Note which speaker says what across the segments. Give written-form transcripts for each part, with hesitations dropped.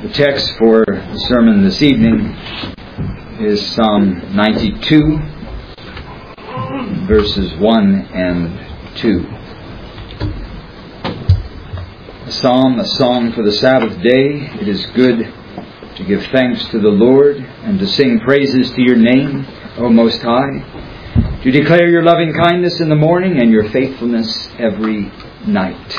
Speaker 1: The text for the sermon this evening is Psalm 92, verses 1 and 2. A song for the Sabbath day. It is good to give thanks to the Lord and to sing praises to your name, O Most High, to declare your loving kindness in the morning and your faithfulness every night.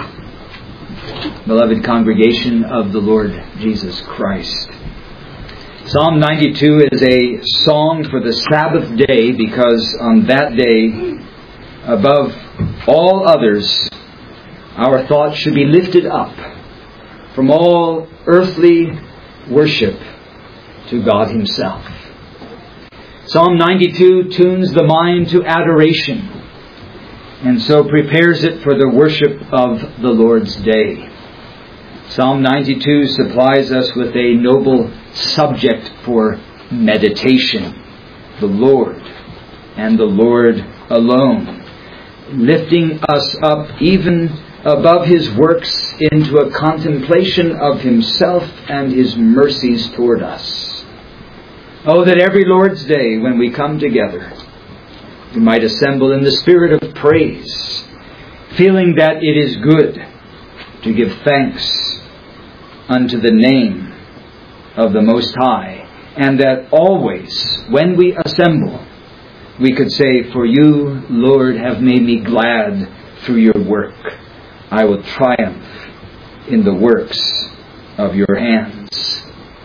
Speaker 1: Beloved congregation of the Lord Jesus Christ, Psalm 92 is a song for the Sabbath day because on that day, above all others, our thoughts should be lifted up from all earthly worship to God Himself. Psalm 92 tunes the mind to adoration and so prepares it for the worship of the Lord's day. Psalm 92 supplies us with a noble subject for meditation, the Lord and the Lord alone, lifting us up even above His works into a contemplation of Himself and His mercies toward us. Oh, that every Lord's day when we come together, we might assemble in the spirit of praise, feeling that it is good to give thanks unto the name of the Most High, and that always, when we assemble, we could say, "For you, Lord, have made me glad through your work. I will triumph in the works of your hands."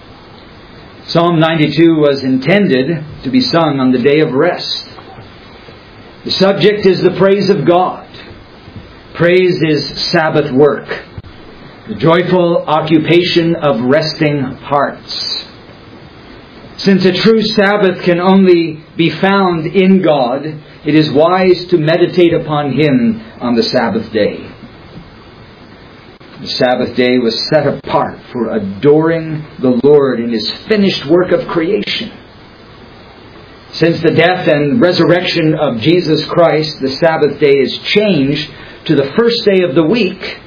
Speaker 1: Psalm 92 was intended to be sung on the day of rest. The subject is the praise of God. Praise is Sabbath work, the joyful occupation of resting hearts. Since a true Sabbath can only be found in God, it is wise to meditate upon Him on the Sabbath day. The Sabbath day was set apart for adoring the Lord in His finished work of creation. Since the death and resurrection of Jesus Christ, the Sabbath day is changed to the first day of the week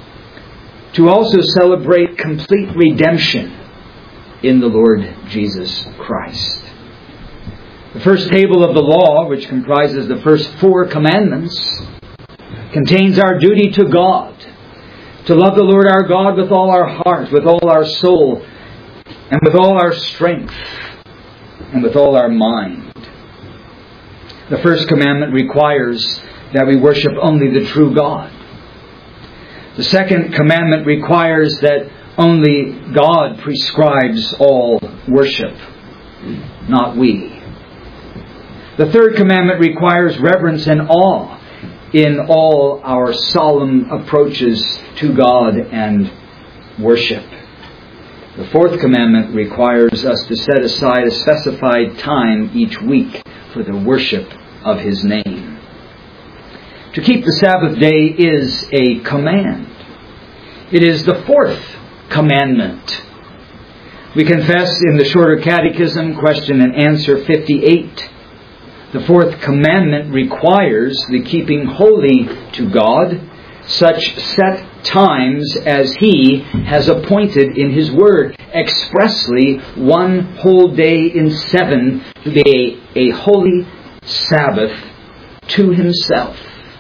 Speaker 1: to also celebrate complete redemption in the Lord Jesus Christ. The first table of the law, which comprises the first 4 commandments, contains our duty to God, to love the Lord our God with all our heart, with all our soul, and with all our strength, and with all our mind. The first commandment requires that we worship only the true God. The second commandment requires that only God prescribes all worship, not we. The third commandment requires reverence and awe in all our solemn approaches to God and worship. The fourth commandment requires us to set aside a specified time each week for the worship of His name. To keep the Sabbath day is a command. It is the fourth commandment. We confess in the Shorter Catechism, question and answer 58, the fourth commandment requires the keeping holy to God such set times as He has appointed in His Word, expressly one whole day in 7 to be a holy Sabbath to Himself.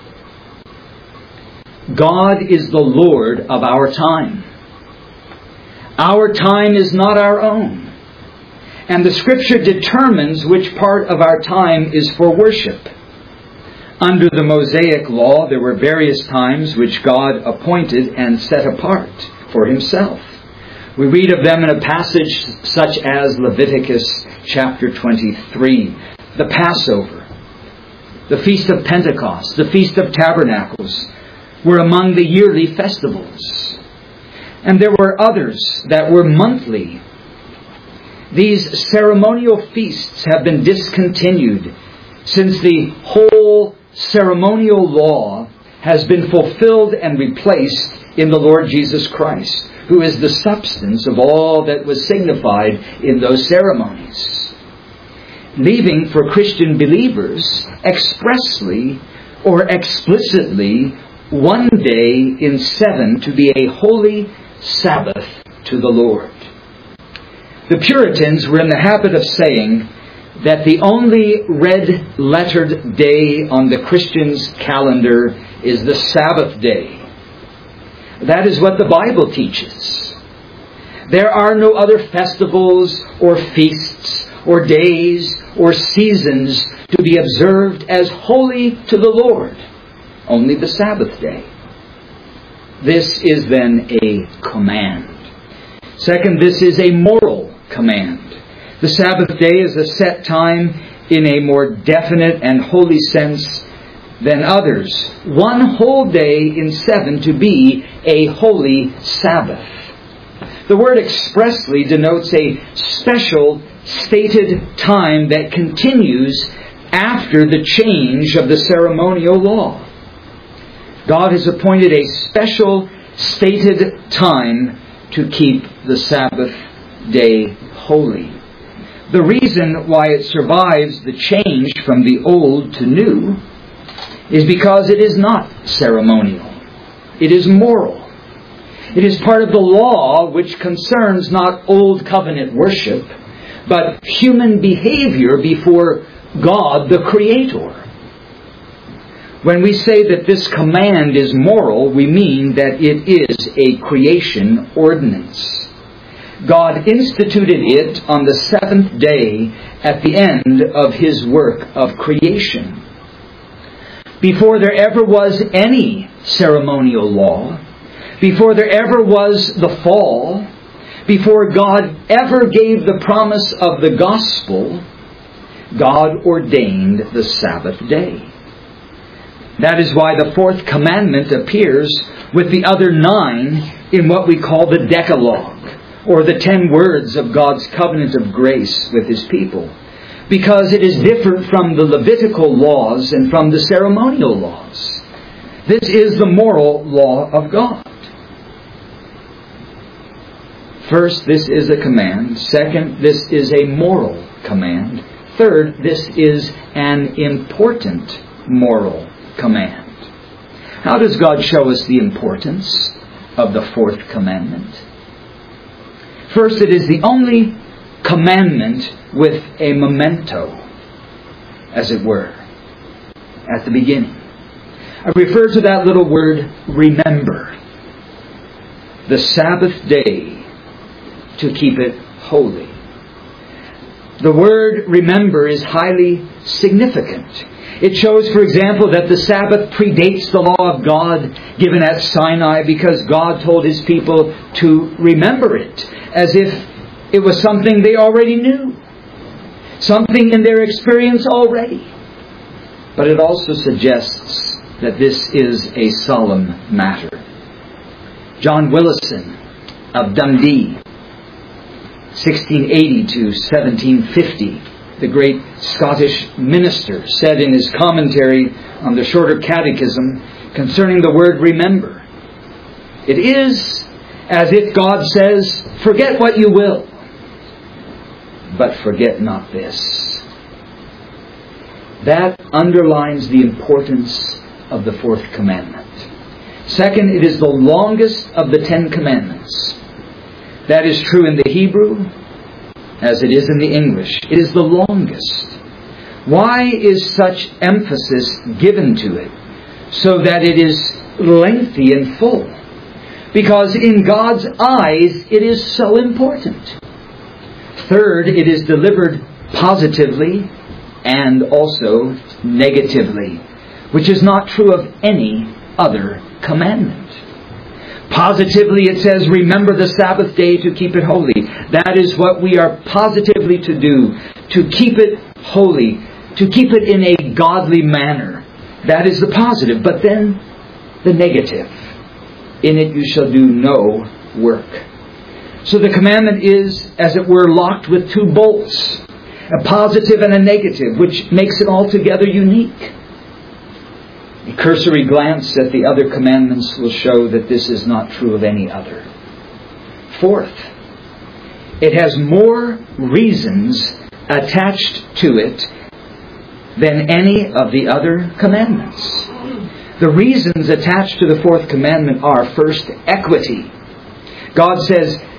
Speaker 1: God is the Lord of our time. Our time is not our own. And the Scripture determines which part of our time is for worship. Under the Mosaic law, there were various times which God appointed and set apart for Himself. We read of them in a passage such as Leviticus chapter 23, the Passover, the Feast of Pentecost, the Feast of Tabernacles, were among the yearly festivals. And there were others that were monthly. These ceremonial feasts have been discontinued since the whole ceremonial law has been fulfilled and replaced in the Lord Jesus Christ, who is the substance of all that was signified in those ceremonies, leaving for Christian believers expressly or explicitly one day in 7 to be a holy Sabbath to the Lord. The Puritans were in the habit of saying that the only red-lettered day on the Christian's calendar is the Sabbath day. That is what the Bible teaches. There are no other festivals or feasts or days or seasons to be observed as holy to the Lord. Only the Sabbath day. This is then a command. Second, this is a moral command. The Sabbath day is a set time in a more definite and holy sense than others. One whole day in 7 to be a holy Sabbath. The word expressly denotes a special stated time that continues after the change of the ceremonial law. God has appointed a special stated time to keep the Sabbath day holy. The reason why it survives the change from the old to new is because it is not ceremonial. It is moral. It is part of the law which concerns not old covenant worship, but human behavior before God the Creator. When we say that this command is moral, we mean that it is a creation ordinance. God instituted it on the 7th day at the end of His work of creation. Before there ever was any ceremonial law, before there ever was the fall, before God ever gave the promise of the gospel, God ordained the Sabbath day. That is why the 4th commandment appears with the other 9 in what we call the Decalogue, or the 10 words of God's covenant of grace with His people. Because it is different from the Levitical laws and from the ceremonial laws. This is the moral law of God. First, this is a command. Second, this is a moral command. Third, this is an important moral command. How does God show us the importance of the 4th commandment? First, it is the only commandment with a memento, as it were, at the beginning. I refer to that little word, remember. The Sabbath day, to keep it holy. The word remember is highly significant. It shows, for example, that the Sabbath predates the law of God given at Sinai because God told His people to remember it as if it was something they already knew, something in their experience already. But it also suggests that this is a solemn matter. John Willison of Dundee, 1680 to 1750, the great Scottish minister, said in his commentary on the Shorter Catechism concerning the word remember, "It is as if God says, forget what you will, but forget not this." That underlines the importance of the 4th commandment. Second, it is the longest of the 10 commandments. That is true in the Hebrew as it is in the English. It is the longest. Why is such emphasis given to it so that it is lengthy and full? Because in God's eyes it is so important. Third, it is delivered positively and also negatively, which is not true of any other commandment. Positively it says, remember the Sabbath day to keep it holy. That is what we are positively to do, to keep it holy, to keep it in a godly manner. That is the positive. But then the negative. In it you shall do no work. So the commandment is, as it were, locked with 2 bolts, a positive and a negative, which makes it altogether unique. A cursory glance at the other commandments will show that this is not true of any other. Fourth, it has more reasons attached to it than any of the other commandments. The reasons attached to the 4th commandment are, first, equity. God says,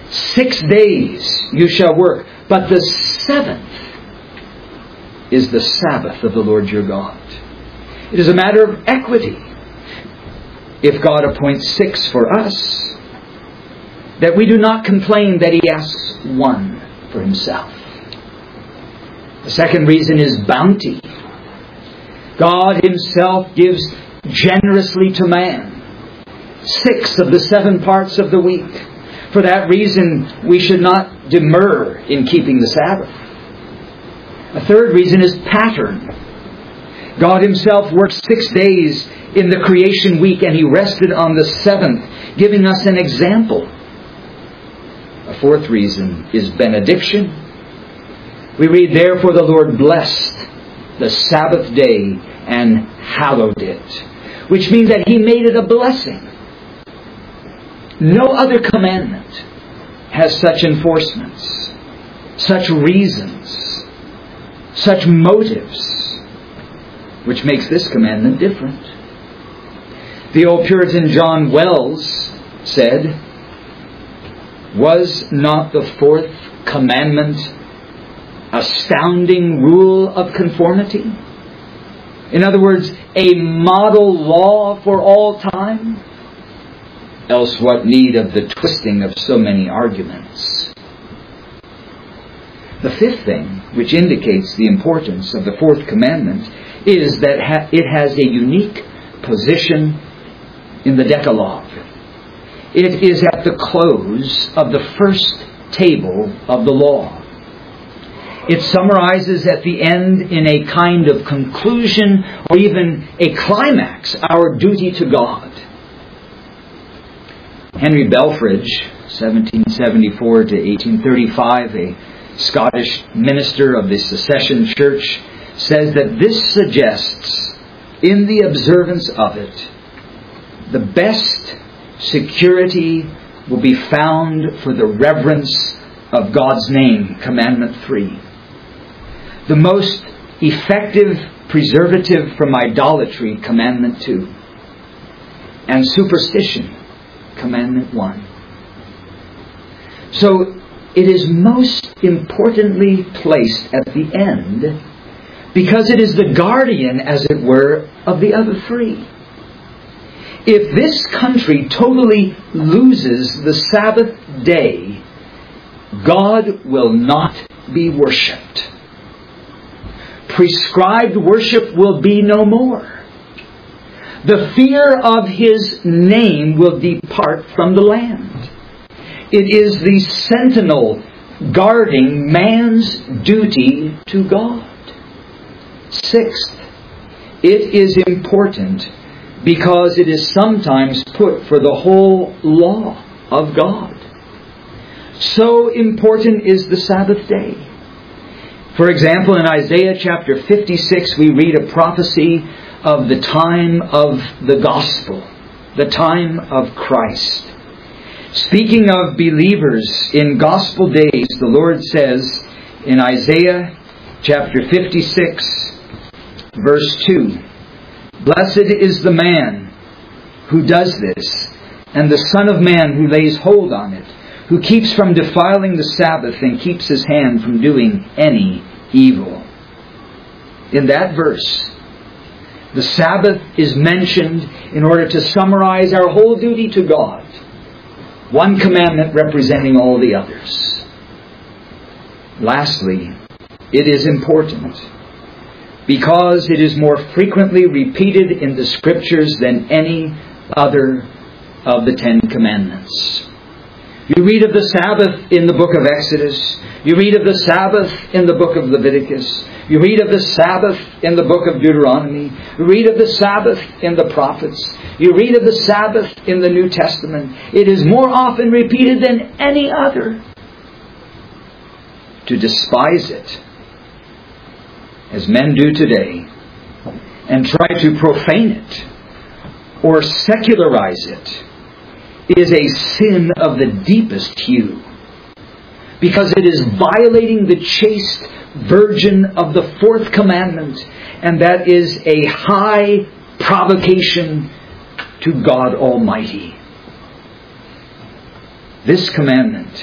Speaker 1: 6 days you shall work, but the seventh is the Sabbath of the Lord your God. It is a matter of equity. If God appoints 6 for us, that we do not complain that He asks 1 for Himself. The second reason is bounty. God Himself gives generously to man 6 of the 7 parts of the week. For that reason, we should not demur in keeping the Sabbath. A third reason is pattern. God Himself worked 6 days in the creation week, and He rested on the 7th, giving us an example. A fourth reason is benediction. We read, "Therefore the Lord blessed the Sabbath day and hallowed it," which means that He made it a blessing. No other commandment has such enforcements, such reasons, such motives, which makes this commandment different. The old Puritan John Wells said, "Was not the 4th commandment astounding rule of conformity? In other words, a model law for all time? Else what need of the twisting of so many arguments?" The fifth thing, which indicates the importance of the 4th commandment, is that it has a unique position in the Decalogue. It is at the close of the first table of the law. It summarizes at the end in a kind of conclusion or even a climax our duty to God. Henry Belfridge, 1774 to 1835, a Scottish minister of the Secession Church, says that this suggests, in the observance of it, the best security will be found for the reverence of God's name, Commandment 3. The most effective preservative from idolatry, Commandment 2. And superstition, Commandment 1. So it is most importantly placed at the end because it is the guardian, as it were, of the other 3. If this country totally loses the Sabbath day, God will not be worshipped. Prescribed worship will be no more. The fear of His name will depart from the land. It is the sentinel guarding man's duty to God. Sixth, it is important because it is sometimes put for the whole law of God. So important is the Sabbath day. For example, in Isaiah chapter 56, we read a prophecy of the time of the gospel, the time of Christ. Speaking of believers in gospel days, the Lord says in Isaiah chapter 56, verse 2, "Blessed is the man who does this, and the Son of Man who lays hold on it, who keeps from defiling the Sabbath and keeps his hand from doing any evil." In that verse, the Sabbath is mentioned in order to summarize our whole duty to God. One commandment representing all the others. Lastly, it is important because it is more frequently repeated in the Scriptures than any other of the 10 Commandments. You read of the Sabbath in the book of Exodus. You read of the Sabbath in the book of Leviticus. You read of the Sabbath in the book of Deuteronomy. You read of the Sabbath in the prophets. You read of the Sabbath in the New Testament. It is more often repeated than any other. To despise it, as men do today, and try to profane it or secularize it, is a sin of the deepest hue, because it is violating the chaste virgin of the 4th commandment, and that is a high provocation to God Almighty. This commandment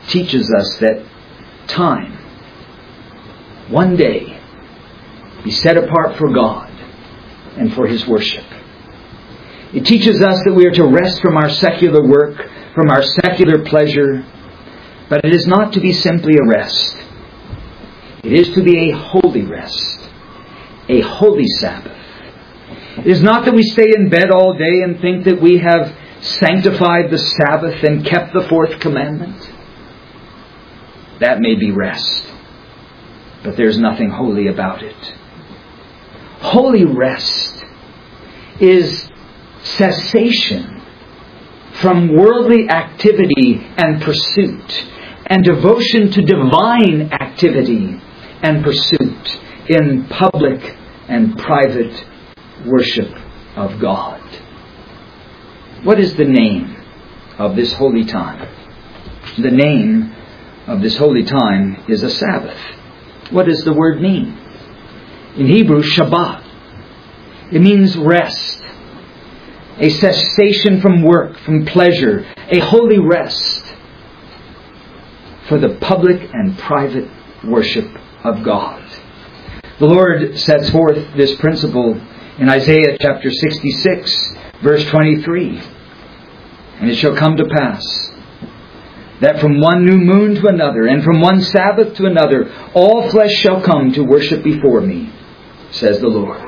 Speaker 1: teaches us that time, one day, be set apart for God and for His worship. It teaches us that we are to rest from our secular work, from our secular pleasure, but it is not to be simply a rest. It is to be a holy rest, a holy Sabbath. It is not that we stay in bed all day and think that we have sanctified the Sabbath and kept the fourth commandment. That may be rest, but there's nothing holy about it. Holy rest is cessation from worldly activity and pursuit, and devotion to divine activity and pursuit in public and private worship of God. What is the name of this holy time? The name of this holy time is a Sabbath. What does the word mean? In Hebrew, Shabbat. It means rest, a cessation from work, from pleasure, a holy rest for the public and private worship of God. The Lord sets forth this principle in Isaiah chapter 66, verse 23. And it shall come to pass that from one new moon to another, and from one Sabbath to another, all flesh shall come to worship before me, says the Lord.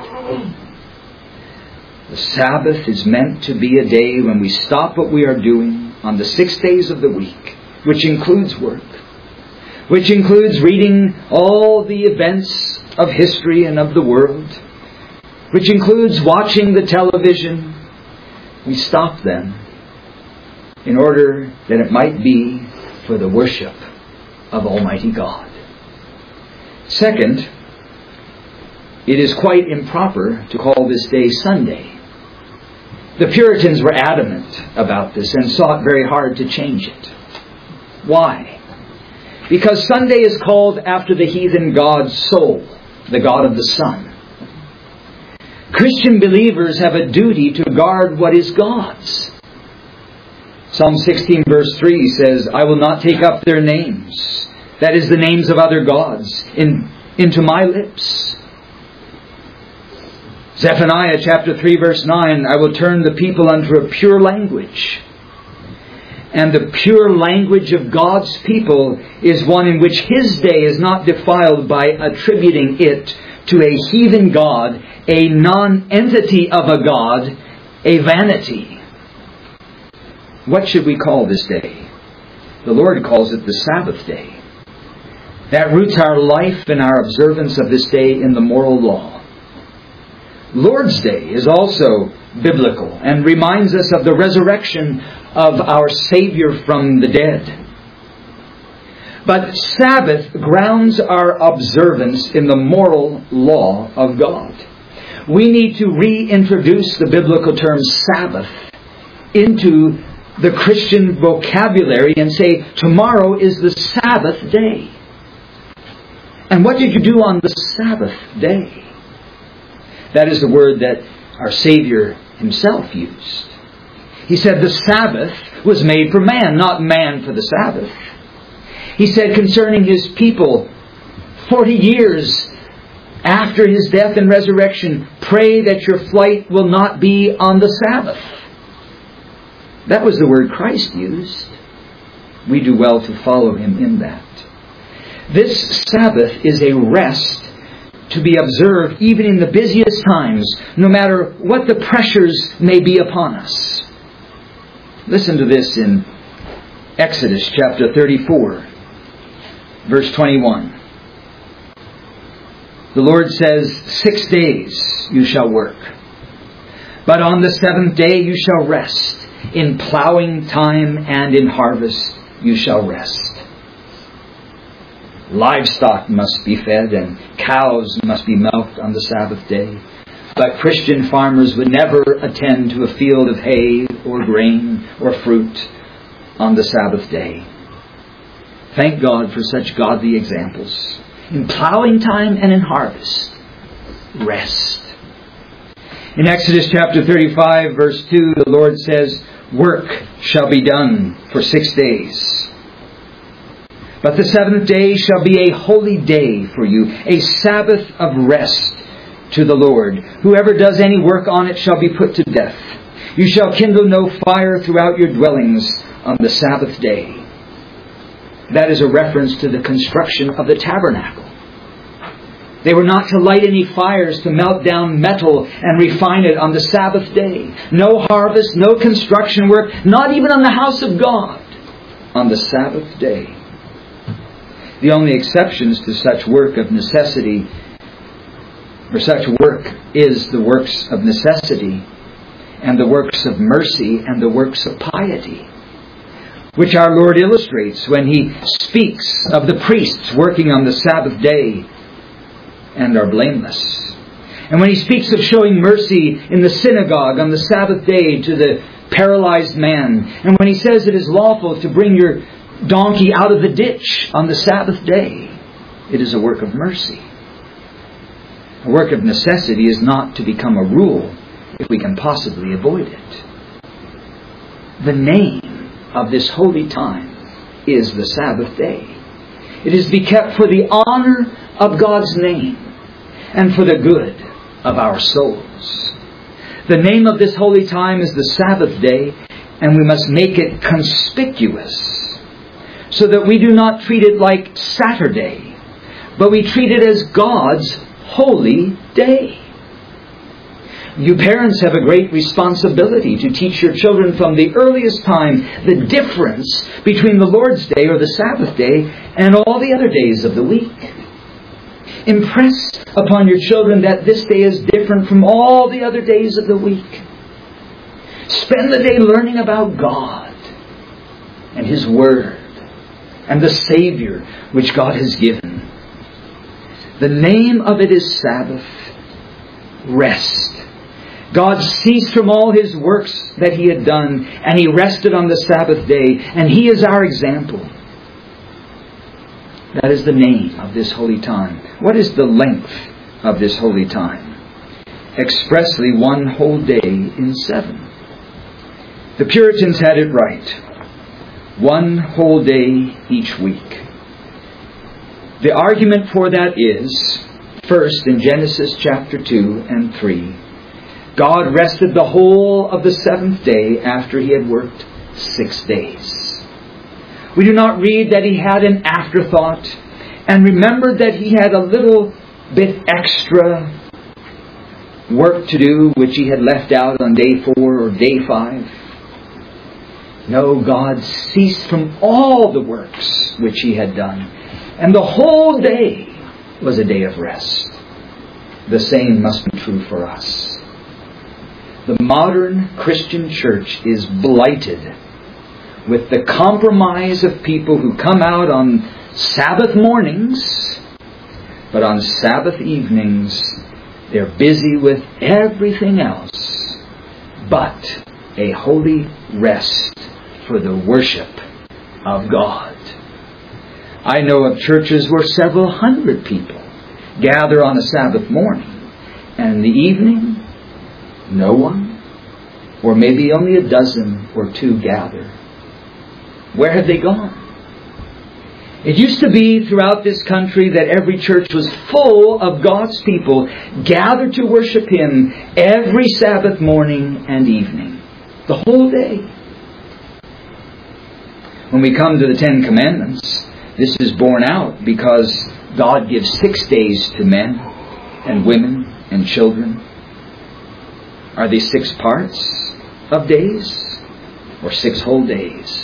Speaker 1: The Sabbath is meant to be a day when we stop what we are doing on the 6 days of the week, which includes work, which includes reading all the events of history and of the world, which includes watching the television. We stop them in order that it might be for the worship of Almighty God. Second, it is quite improper to call this day Sunday. The Puritans were adamant about this and sought very hard to change it. Why? Because Sunday is called after the heathen god Sol, the god of the sun. Christian believers have a duty to guard what is God's. Psalm 16 verse 3 says, I will not take up their names, that is the names of other gods, into my lips. Zephaniah chapter 3 verse 9, I will turn the people unto a pure language. And the pure language of God's people is one in which His day is not defiled by attributing it to a heathen god, a non-entity of a god, a vanity. What should we call this day? The Lord calls it the Sabbath day. That roots our life and our observance of this day in the moral law. Lord's Day is also biblical and reminds us of the resurrection of our Savior from the dead. But Sabbath grounds our observance in the moral law of God. We need to reintroduce the biblical term Sabbath into the Christian vocabulary and say, tomorrow is the Sabbath day. And what did you do on the Sabbath day? That is the word that our Savior Himself used. He said the Sabbath was made for man, not man for the Sabbath. He said concerning His people, 40 years after His death and resurrection, pray that your flight will not be on the Sabbath. That was the word Christ used. We do well to follow Him in that. This Sabbath is a rest to be observed even in the busiest times, no matter what the pressures may be upon us. Listen to this in Exodus chapter 34, verse 21. The Lord says, 6 days you shall work, but on the seventh day you shall rest. In plowing time and in harvest you shall rest. Livestock must be fed and cows must be milked on the Sabbath day. But Christian farmers would never attend to a field of hay or grain or fruit on the Sabbath day. Thank God for such godly examples. In plowing time and in harvest, rest. In Exodus chapter 35 verse 2, the Lord says, work shall be done for 6 days. But the seventh day shall be a holy day for you, a Sabbath of rest to the Lord. Whoever does any work on it shall be put to death. You shall kindle no fire throughout your dwellings on the Sabbath day. That is a reference to the construction of the tabernacle. They were not to light any fires to melt down metal and refine it on the Sabbath day. No harvest, no construction work, not even on the house of God on the Sabbath day. The only exceptions to such work of necessity, or such work, is the works of necessity and the works of mercy and the works of piety, which our Lord illustrates when He speaks of the priests working on the Sabbath day and are blameless. And when He speaks of showing mercy in the synagogue on the Sabbath day to the paralyzed man, and when He says it is lawful to bring your donkey out of the ditch on the Sabbath day, it is a work of mercy. A work of necessity is not to become a rule if we can possibly avoid it. The name of this holy time is the Sabbath day. It is to be kept for the honor of God's name and for the good of our souls. The name of this holy time is the Sabbath day, and we must make it conspicuous so that we do not treat it like Saturday, but we treat it as God's holy day. You parents have a great responsibility to teach your children from the earliest time the difference between the Lord's Day or the Sabbath day and all the other days of the week. Impress upon your children that this day is different from all the other days of the week. Spend the day learning about God and His Word and the Savior which God has given. The name of it is Sabbath, rest. God ceased from all His works that He had done, and He rested on the Sabbath day, and He is our example. That is the name of this holy time. What is the length of this holy time? Expressly 1 whole day in 7. The Puritans had it right. 1 whole day each week. The argument for that is, first in Genesis chapter 2 and 3, God rested the whole of the 7th day after He had worked 6 days. We do not read that He had an afterthought and remembered that He had a little bit extra work to do which He had left out on day 4 or day 5. No, God ceased from all the works which He had done, and the whole day was a day of rest. The same must be true for us. The modern Christian church is blighted with the compromise of people who come out on Sabbath mornings, but on Sabbath evenings they're busy with everything else but a holy rest for the worship of God. I know of churches where several hundred people gather on a Sabbath morning, and in the evening, no one, or maybe only a dozen or 2 gather. Where have they gone? It used to be throughout this country that every church was full of God's people gathered to worship Him every Sabbath morning and evening, the whole day. When we come to the 10 Commandments, this is borne out because God gives 6 days to men and women and children. Are they 6 parts of days or 6 whole days?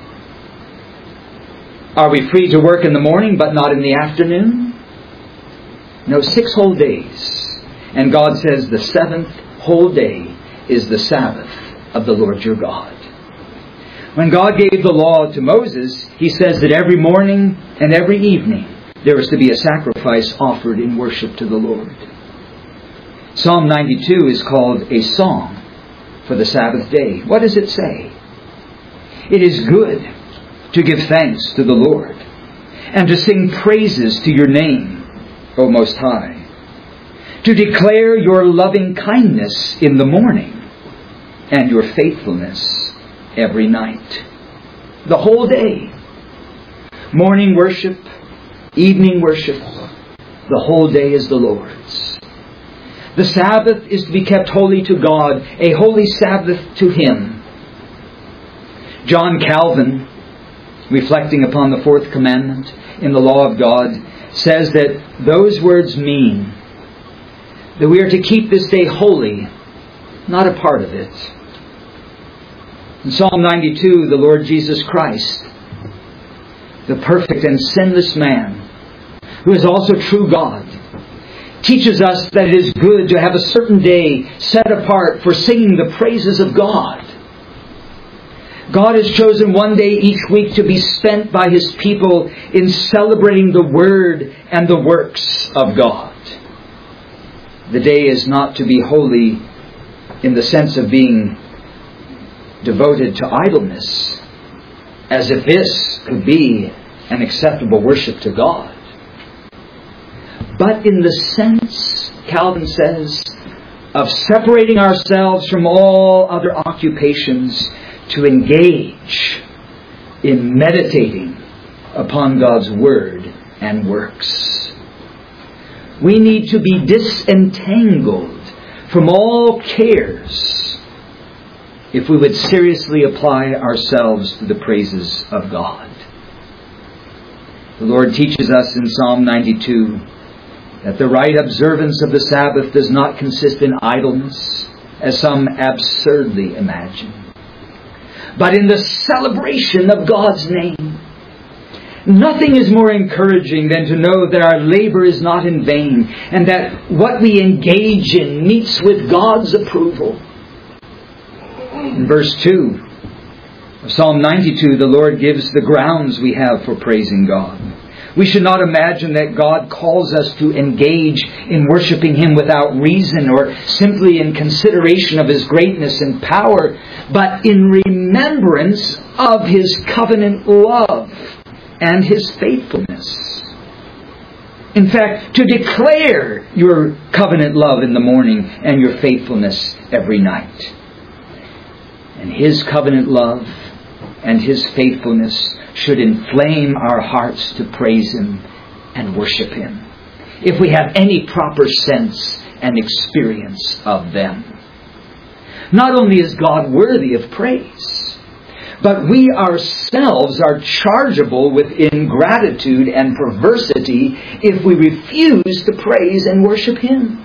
Speaker 1: Are we free to work in the morning but not in the afternoon? No, 6 whole days. And God says the 7th whole day is the Sabbath of the Lord your God. When God gave the law to Moses, He says that every morning and every evening there was to be a sacrifice offered in worship to the Lord. Psalm 92 is called a song for the Sabbath day. What does it say? It is good to give thanks to the Lord and to sing praises to your name, O Most High, to declare your loving kindness in the morning and your faithfulness every night. The whole day. Morning worship, evening worship. The whole day is the Lord's. The Sabbath is to be kept holy to God, a holy Sabbath to Him. John Calvin, reflecting upon the fourth commandment in the law of God, says that those words mean that we are to keep this day holy, not a part of it. In Psalm 92, the Lord Jesus Christ, the perfect and sinless man, who is also true God, teaches us that it is good to have a certain day set apart for singing the praises of God. God has chosen one day each week to be spent by His people in celebrating the Word and the works of God. The day is not to be holy in the sense of being devoted to idleness, as if this could be an acceptable worship to God. But in the sense, Calvin says, of separating ourselves from all other occupations to engage in meditating upon God's Word and works. We need to be disentangled from all cares if we would seriously apply ourselves to the praises of God. The Lord teaches us in Psalm 92 that the right observance of the Sabbath does not consist in idleness, as some absurdly imagine, but in the celebration of God's name. Nothing is more encouraging than to know that our labor is not in vain, and that what we engage in meets with God's approval. In verse 2 of Psalm 92, the Lord gives the grounds we have for praising God. We should not imagine that God calls us to engage in worshiping Him without reason or simply in consideration of His greatness and power, but in remembrance of His covenant love and His faithfulness. In fact, to declare your covenant love in the morning and your faithfulness every night. And His covenant love and His faithfulness should inflame our hearts to praise Him and worship Him, if we have any proper sense and experience of them. Not only is God worthy of praise, but we ourselves are chargeable with ingratitude and perversity if we refuse to praise and worship Him.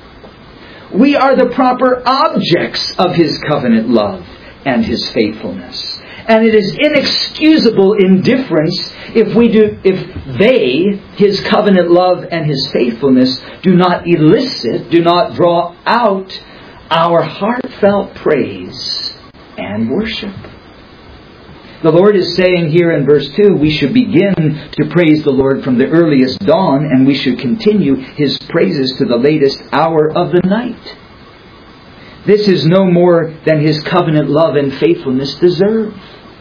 Speaker 1: We are the proper objects of His covenant love and His faithfulness. And it is inexcusable indifference if they, His covenant love and His faithfulness, do not elicit, do not draw out our heartfelt praise and worship. The Lord is saying here in verse 2, we should begin to praise the Lord from the earliest dawn, and we should continue His praises to the latest hour of the night. This is no more than His covenant love and faithfulness deserve.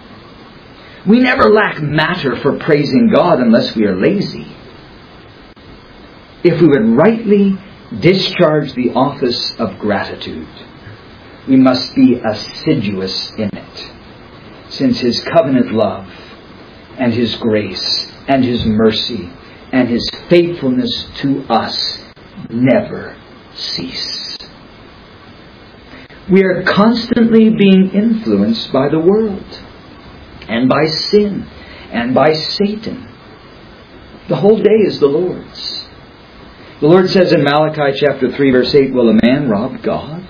Speaker 1: We never lack matter for praising God unless we are lazy. If we would rightly discharge the office of gratitude, we must be assiduous in it, since His covenant love and His grace and His mercy and His faithfulness to us never cease. We are constantly being influenced by the world and by sin and by Satan. The whole day is the Lord's. The Lord says in Malachi chapter 3 verse 8, will a man rob God?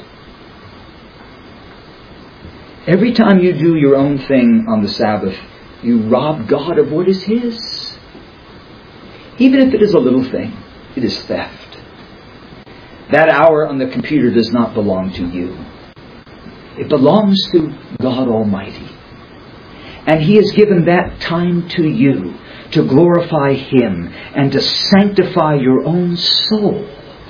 Speaker 1: Every time you do your own thing on the Sabbath, you rob God of what is His. Even if it is a little thing, it is theft. That hour on the computer does not belong to you. It belongs to God Almighty. And He has given that time to you to glorify Him and to sanctify your own soul.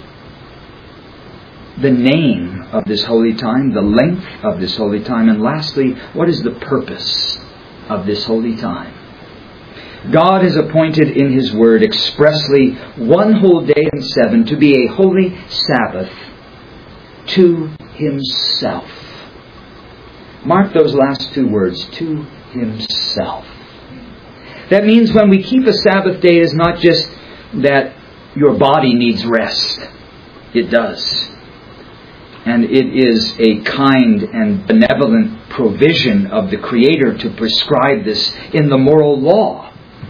Speaker 1: The name of this holy time, the length of this holy time, and lastly, what is the purpose of this holy time? God has appointed in His Word expressly one whole day in 7 to be a holy Sabbath to Himself. Mark those last two words, to Himself. That means when we keep a Sabbath day, it is not just that your body needs rest. It does. And it is a kind and benevolent provision of the Creator to prescribe this in the moral law.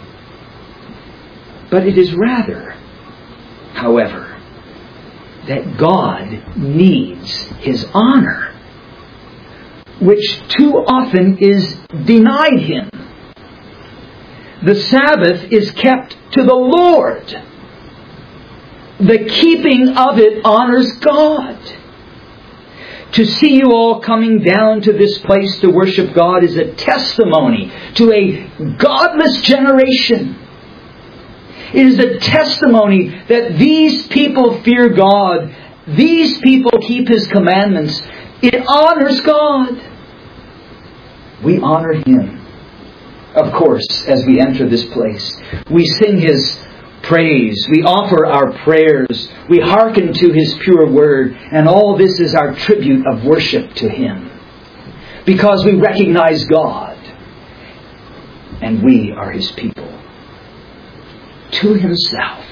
Speaker 1: But it is rather, however, that God needs His honor, which too often is denied Him. The Sabbath is kept to the Lord. The keeping of it honors God. To see you all coming down to this place to worship God is a testimony to a godless generation. It is a testimony that these people fear God. These people keep His commandments. It honors God. We honor Him. Of course, as we enter this place, we sing His praise. We offer our prayers. We hearken to His pure word. And all this is our tribute of worship to Him. Because we recognize God. And we are His people. To Himself.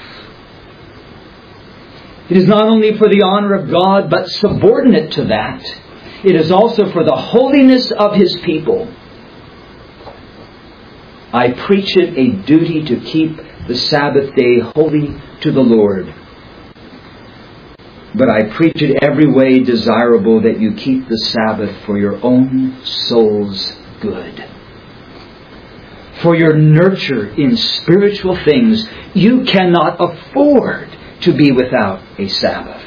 Speaker 1: It is not only for the honor of God, but subordinate to that, it is also for the holiness of His people. I preach it a duty to keep the Sabbath day holy to the Lord. But I preach it every way desirable that you keep the Sabbath for your own soul's good. For your nurture in spiritual things, you cannot afford to be without a Sabbath.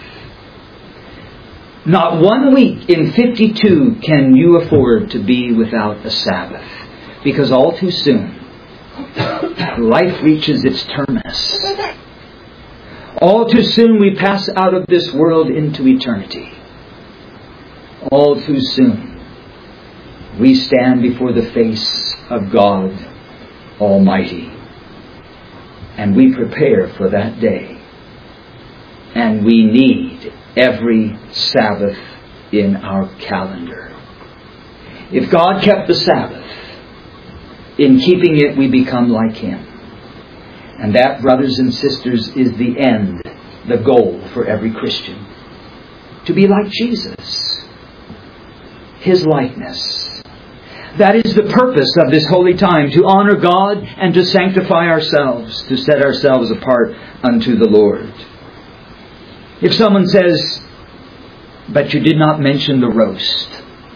Speaker 1: Not 1 week in 52 can you afford to be without a Sabbath. Because all too soon, life reaches its terminus. All too soon we pass out of this world into eternity. All too soon we stand before the face of God Almighty. And we prepare for that day. And we need every Sabbath in our calendar. If God kept the Sabbath, in keeping it we become like Him. And that, brothers and sisters, is the end, the goal for every Christian. To be like Jesus. His likeness. That is the purpose of this holy time, to honor God and to sanctify ourselves, to set ourselves apart unto the Lord. If someone says, but you did not mention the roast.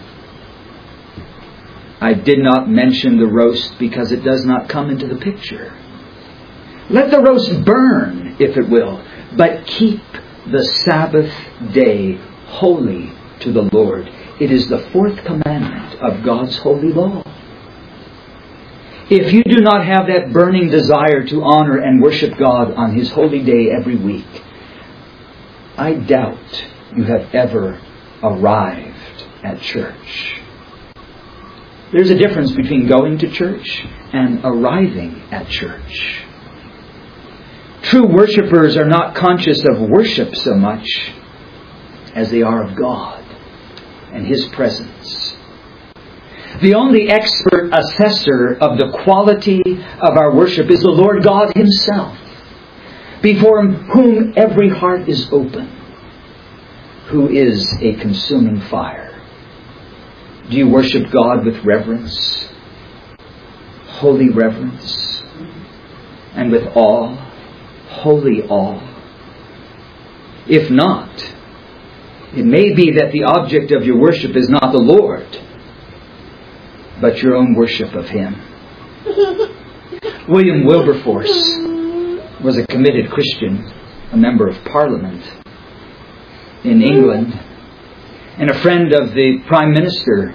Speaker 1: I did not mention the roast because it does not come into the picture. Let the roast burn, if it will, but keep the Sabbath day holy to the Lord. It is the fourth commandment of God's holy law. If you do not have that burning desire to honor and worship God on His holy day every week, I doubt you have ever arrived at church. There's a difference between going to church and arriving at church. True worshippers are not conscious of worship so much as they are of God and His presence. The only expert assessor of the quality of our worship is the Lord God Himself, before whom every heart is open, who is a consuming fire. Do you worship God with reverence, holy reverence, and with awe, holy awe? If not, it may be that the object of your worship is not the Lord, but your own worship of Him. William Wilberforce was a committed Christian, a member of Parliament in England, and a friend of the Prime Minister,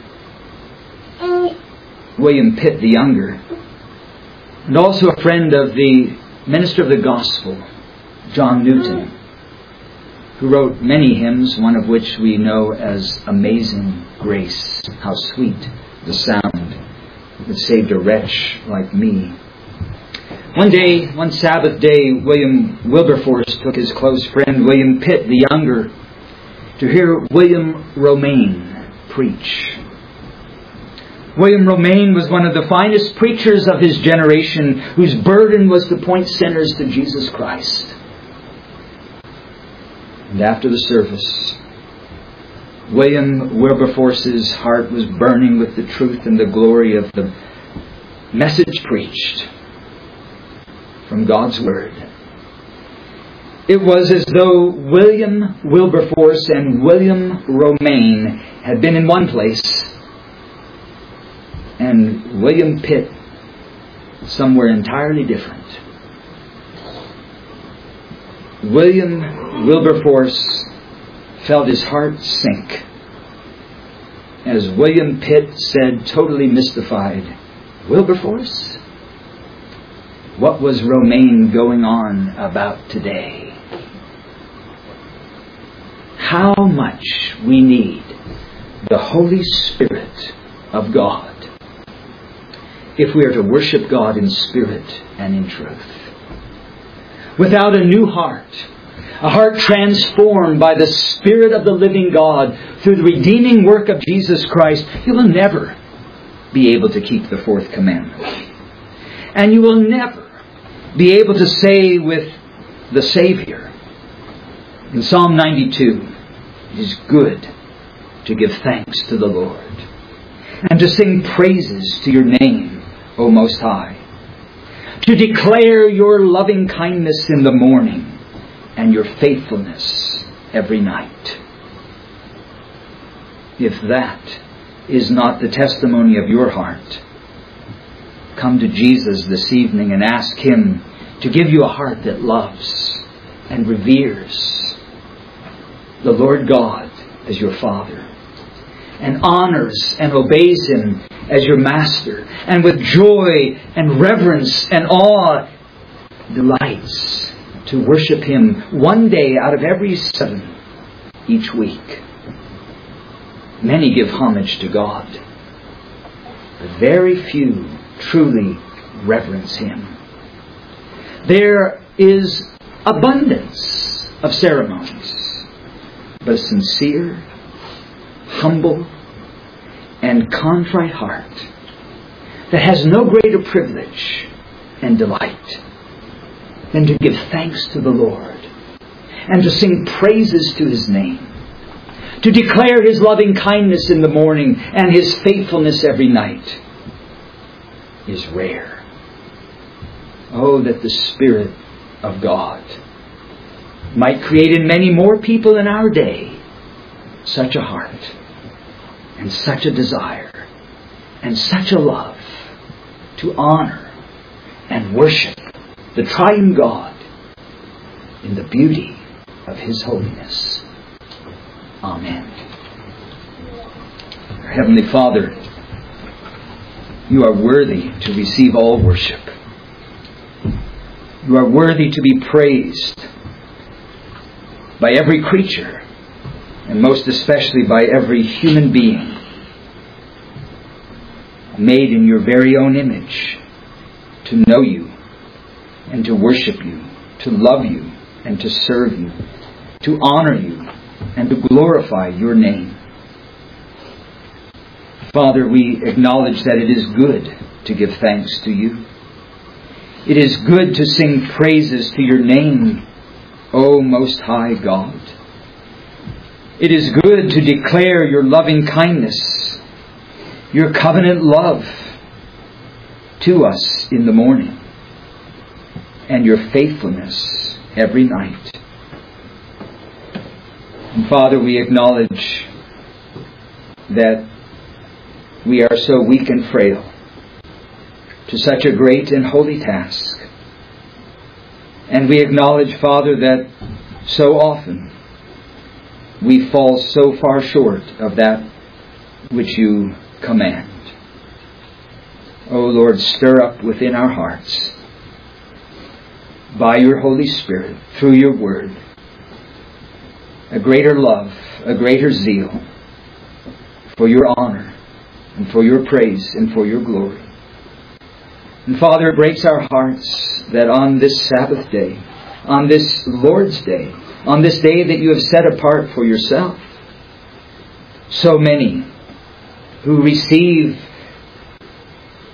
Speaker 1: William Pitt the Younger, and also a friend of the Minister of the Gospel, John Newton, who wrote many hymns, one of which we know as Amazing Grace. How sweet the sound that saved a wretch like me. One Sabbath day, William Wilberforce took his close friend, William Pitt the Younger, to hear William Romaine preach. William Romaine was one of the finest preachers of his generation, whose burden was to point sinners to Jesus Christ. And after the service, William Wilberforce's heart was burning with the truth and the glory of the message preached from God's Word. It was as though William Wilberforce and William Romaine had been in one place, and William Pitt somewhere entirely different. William Wilberforce felt his heart sink as William Pitt said, totally mystified, "Wilberforce? What was Romaine going on about today?" How much we need the Holy Spirit of God if we are to worship God in spirit and in truth. Without a new heart, a heart transformed by the Spirit of the living God through the redeeming work of Jesus Christ, you will never be able to keep the fourth commandment. And you will never be able to say with the Savior in Psalm 92, "It is good to give thanks to the Lord and to sing praises to your name, O Most High, to declare your loving kindness in the morning and your faithfulness every night." If that is not the testimony of your heart, come to Jesus this evening and ask Him to give you a heart that loves and reveres the Lord God as your Father, and honors and obeys Him as your Master, and with joy and reverence and awe delights to worship Him one day out of every 7 each week. Many give homage to God, but very few truly reverence Him. There is abundance of ceremonies, but a sincere, humble, and contrite heart that has no greater privilege and delight than to give thanks to the Lord and to sing praises to His name, to declare His loving kindness in the morning and His faithfulness every night, is rare. Oh, that the Spirit of God might create in many more people in our day such a heart and such a desire and such a love to honor and worship the triune God in the beauty of His holiness. Amen. Our Heavenly Father, You are worthy to receive all worship. You are worthy to be praised by every creature, and most especially by every human being made in Your very own image, to know You and to worship You, to love You and to serve You, to honor You and to glorify Your name. Father, we acknowledge that it is good to give thanks to You. It is good to sing praises to Your name, O Most High God. It is good to declare Your loving kindness, Your covenant love to us in the morning, and Your faithfulness every night. And Father, we acknowledge that we are so weak and frail to such a great and holy task. And we acknowledge, Father, that so often we fall so far short of that which You command. O Lord, stir up within our hearts, by Your Holy Spirit, through Your Word, a greater love, a greater zeal for Your honor and for Your praise and for Your glory. And Father, it breaks our hearts that on this Sabbath day, on this Lord's Day, on this day that You have set apart for Yourself, so many who receive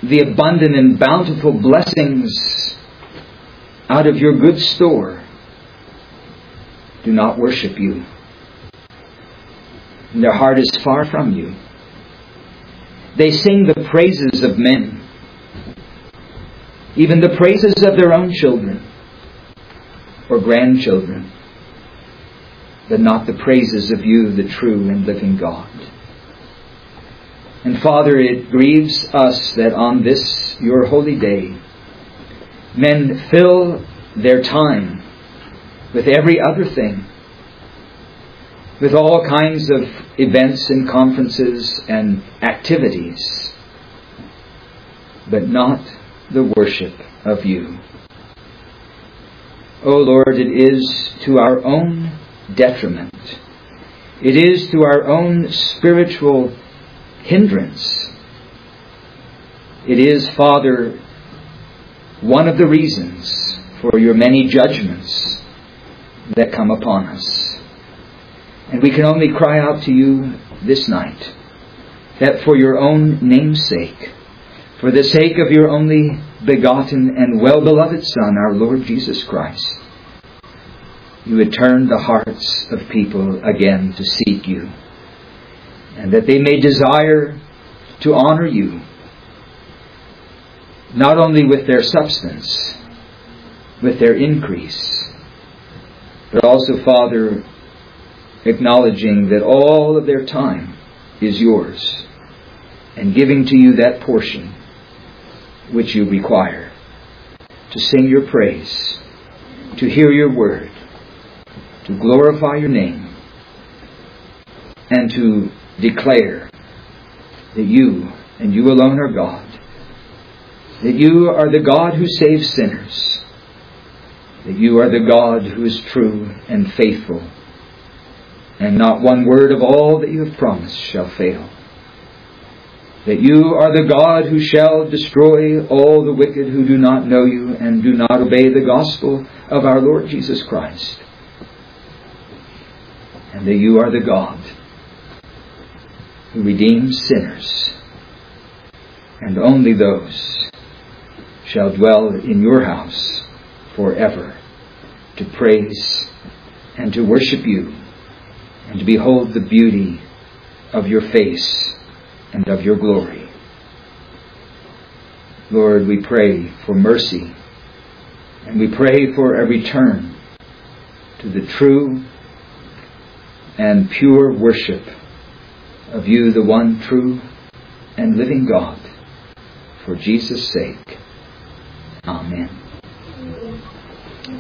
Speaker 1: the abundant and bountiful blessings out of your good store, do not worship you. And their heart is far from you. They sing the praises of men, even the praises of their own children or grandchildren, but not the praises of you, the true and living God. And Father, it grieves us that on this your holy day, men fill their time with every other thing, with all kinds of events and conferences and activities, but not the worship of you. O Lord, it is to our own detriment. It is to our own spiritual hindrance. It is, Father, one of the reasons for your many judgments that come upon us. And we can only cry out to you this night that for your own name's sake, for the sake of your only begotten and well-beloved Son, our Lord Jesus Christ, you would turn the hearts of people again to seek you, and that they may desire to honor you, not only with their substance, with their increase, but also, Father, acknowledging that all of their time is yours, and giving to you that portion which you require to sing your praise, to hear your word, to glorify your name, and to declare that you and you alone are God, that you are the God who saves sinners, that you are the God who is true and faithful, and not one word of all that you have promised shall fail. That you are the God who shall destroy all the wicked who do not know you and do not obey the gospel of our Lord Jesus Christ. And that you are the God who redeems sinners, and only those shall dwell in your house forever to praise and to worship you, and to behold the beauty of your face and of your glory. Lord, we pray for mercy, and we pray for a return to the true and pure worship of you, the one true and living God, for Jesus' sake. Amen.